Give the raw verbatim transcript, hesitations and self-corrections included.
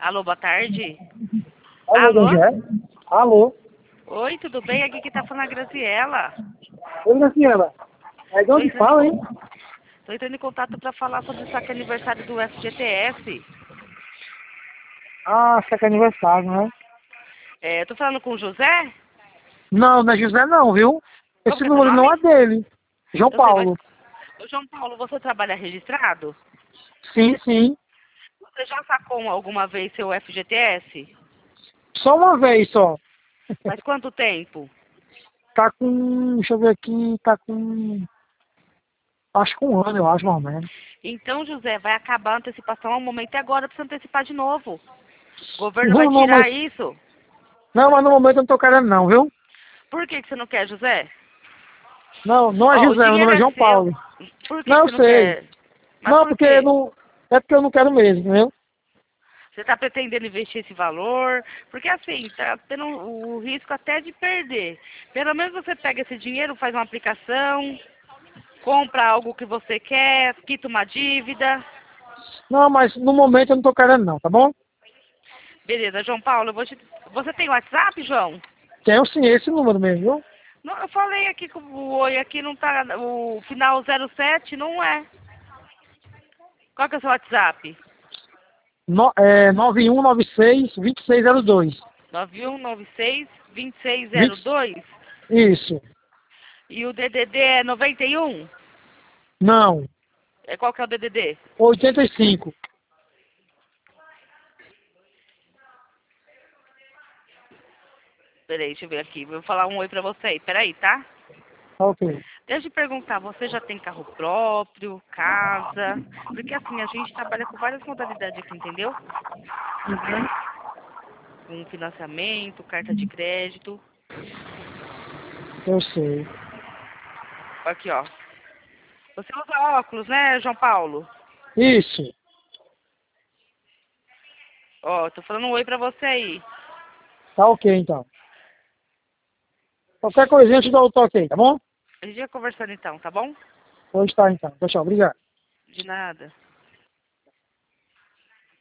Alô, boa tarde. Alô, Alô? onde é? Alô? Oi, tudo bem? Aqui que tá falando a Graziela. Oi, Graciela. É de Tô onde entrando, em fala, con- hein? tô entrando em contato para falar sobre o saque aniversário do F G T S. Ah, acho que é aniversário, né? É, tô falando com o José? Não, não é José não, viu? Como Esse que é seu número não nome? é dele. João Eu sei, mas... Paulo. Ô, João Paulo, você trabalha registrado? Sim, sim. Você já sacou alguma vez seu F G T S? Só uma vez só. Faz quanto tempo? Tá com... Deixa eu ver aqui. Tá com... Acho que um ano, eu acho, mais ou menos. Então, José, vai acabar a antecipação ao momento e agora precisa antecipar de novo. O governo vai Não, não, tirar mas... isso. Não, mas no momento eu não tô querendo não, viu? Por que, que você não quer, José? Não, não é Ó, o José, meu dinheiro nome é é João seu. Paulo. Por que, Não, que eu você não sei. quer? Mas Não, por porque quê? não... É porque eu não quero mesmo, entendeu? Você está pretendendo investir esse valor? Porque assim, está tendo o risco até de perder. Pelo menos você pega esse dinheiro, faz uma aplicação, compra algo que você quer, quita uma dívida. Não, mas no momento eu não tô querendo não, tá bom? Beleza, João Paulo, eu vou te... você tem WhatsApp, João? Tenho sim esse número mesmo, viu? Não, eu falei aqui que o oi aqui não tá, o final zero sete não é. Qual que é o seu WhatsApp? No, é, nove um nove seis, dois seis zero dois. nove um nove seis, dois seis zero vinte, dois. isso. E o D D D é noventa e um? Não. É, qual que é o D D D? oitenta e cinco. Peraí, deixa eu ver aqui. Vou falar um oi pra você aí. Peraí, tá? Ok. Deixa eu te perguntar, você já tem carro próprio, casa? Porque assim, a gente trabalha com várias modalidades aqui, entendeu? Uhum. Com financiamento, carta de crédito. Eu sei. Aqui, ó. Você usa óculos, né, João Paulo? Isso. Ó, tô falando um oi pra você aí. Tá ok, então. Qualquer coisinha eu te dou o toque aí, tá bom? A gente vai conversando então, tá bom? Hoje tá, então. Tchau, tchau. Obrigado. De nada.